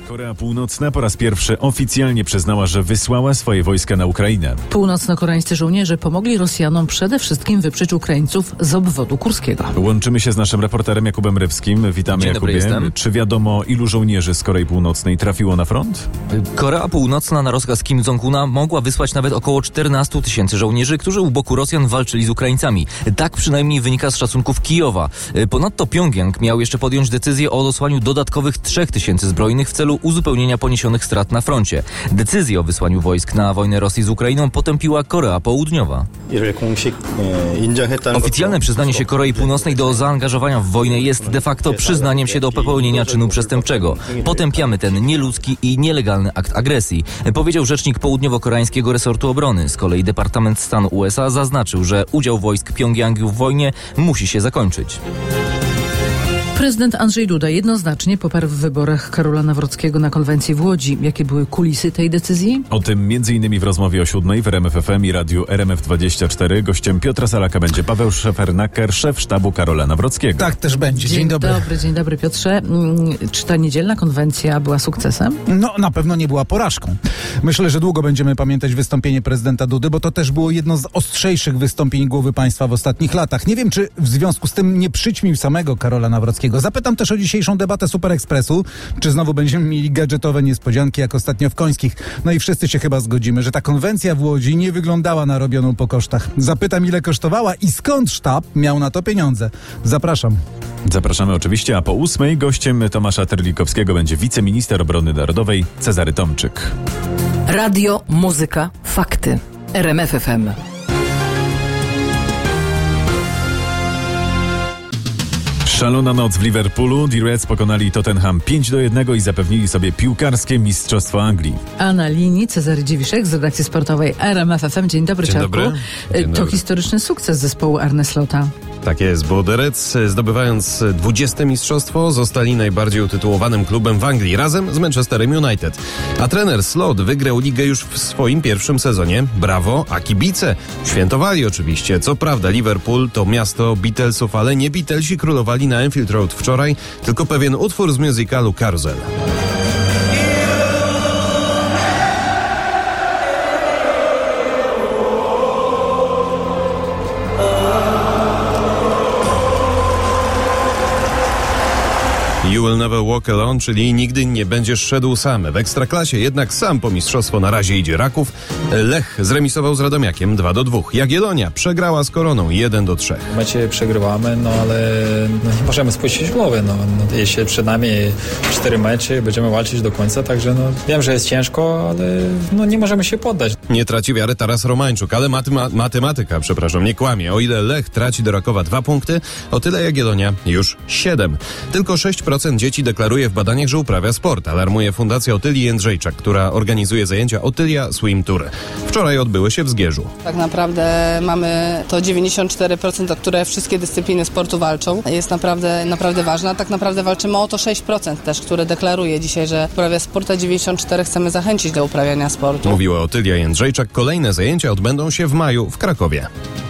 Korea Północna po raz pierwszy oficjalnie przyznała, że wysłała swoje wojska na Ukrainę. Północno-koreańscy żołnierze pomogli Rosjanom przede wszystkim wyprzeć Ukraińców z obwodu kurskiego. Łączymy się z naszym reporterem Jakubem Rywskim. Witamy, Dzień Jakubie. dobry, jestem. Czy wiadomo, ilu żołnierzy z Korei Północnej trafiło na front? Korea Północna na rozkaz Kim Jong-una mogła wysłać nawet około 14 000 żołnierzy, którzy u boku Rosjan walczyli z Ukraińcami. Tak przynajmniej wynika z szacunków Kijowa. Ponadto Pjongjang miał jeszcze podjąć decyzję o odesłaniu dodatkowych 3 000 zbrojnych w celu uzupełnienia poniesionych strat na froncie. Decyzję o wysłaniu wojsk na wojnę Rosji z Ukrainą potępiła Korea Południowa. Oficjalne przyznanie się Korei Północnej do zaangażowania w wojnę jest de facto przyznaniem się do popełnienia czynu przestępczego. Potępiamy ten nieludzki i nielegalny akt agresji, powiedział rzecznik południowo-koreańskiego resortu obrony. Z kolei Departament Stanu USA zaznaczył, że udział wojsk Pjongjangu w wojnie musi się zakończyć. Prezydent Andrzej Duda jednoznacznie poparł w wyborach Karola Nawrockiego na konwencji w Łodzi. Jakie były kulisy tej decyzji? O tym m.in. w rozmowie o 7:00 w RMF FM i radiu RMF24. Gościem Piotra Salaka będzie Paweł Szefernaker, szef sztabu Karola Nawrockiego. Tak też będzie. Dzień dobry. Dzień dobry Piotrze. Czy ta niedzielna konwencja była sukcesem? No, na pewno nie była porażką. Myślę, że długo będziemy pamiętać wystąpienie prezydenta Dudy, bo to też było jedno z ostrzejszych wystąpień głowy państwa w ostatnich latach. Nie wiem, czy w związku z tym nie przyćmił samego Karola Nawrockiego. Zapytam też o dzisiejszą debatę Super Expressu. Czy znowu będziemy mieli gadżetowe niespodzianki, jak ostatnio w Końskich? No i wszyscy się chyba zgodzimy, że ta konwencja w Łodzi nie wyglądała na robioną po kosztach. Zapytam, ile kosztowała i skąd sztab miał na to pieniądze. Zapraszam. Zapraszamy oczywiście, a po 8:00 gościem Tomasza Terlikowskiego będzie wiceminister obrony narodowej Cezary Tomczyk. Radio, muzyka, fakty. RMF FM. Szalona noc w Liverpoolu. The Reds pokonali Tottenham 5-1 i zapewnili sobie piłkarskie mistrzostwo Anglii. A na linii Cezary Dziwiszek z redakcji sportowej RMF FM. Dzień dobry, Dzień Czarku. dobry. Dzień To dobry. historyczny sukces zespołu Arne Slota. Tak jest, bo The Reds, zdobywając 20. mistrzostwo, zostali najbardziej utytułowanym klubem w Anglii, razem z Manchesterem United. A trener Slot wygrał ligę już w swoim pierwszym sezonie. Brawo, a kibice świętowali oczywiście. Co prawda Liverpool to miasto Beatlesów, ale nie Beatlesi królowali na Anfield Road wczoraj, tylko pewien utwór z musicalu Carousel. You will never walk alone, czyli nigdy nie będziesz szedł sam. W Ekstraklasie jednak sam po mistrzostwo na razie idzie Raków. Lech zremisował z Radomiakiem 2-2. Jagiellonia przegrała z Koroną 1-3. Mecze przegrywamy, ale nie możemy spuścić głowy. Jeszcze przed nami 4 mecze, będziemy walczyć do końca, także wiem, że jest ciężko, ale nie możemy się poddać. Nie traci wiary Taras Romańczuk, ale matematyka, nie kłamie. O ile Lech traci do Rakowa 2 punkty, o tyle Jagiellonia już 7. Tylko 6% dzieci deklaruje w badaniach, że uprawia sport, alarmuje Fundacja Otylii Jędrzejczak, która organizuje zajęcia Otylia Swim Tour. Wczoraj odbyły się w Zgierzu. Tak naprawdę mamy to 94%, o które wszystkie dyscypliny sportu walczą. Jest naprawdę ważna. Tak naprawdę walczymy o to 6% też, które deklaruje dzisiaj, że uprawia sport, a 94% chcemy zachęcić do uprawiania sportu. Mówiła Otylia Jędrzejczak. Kolejne zajęcia odbędą się w maju w Krakowie.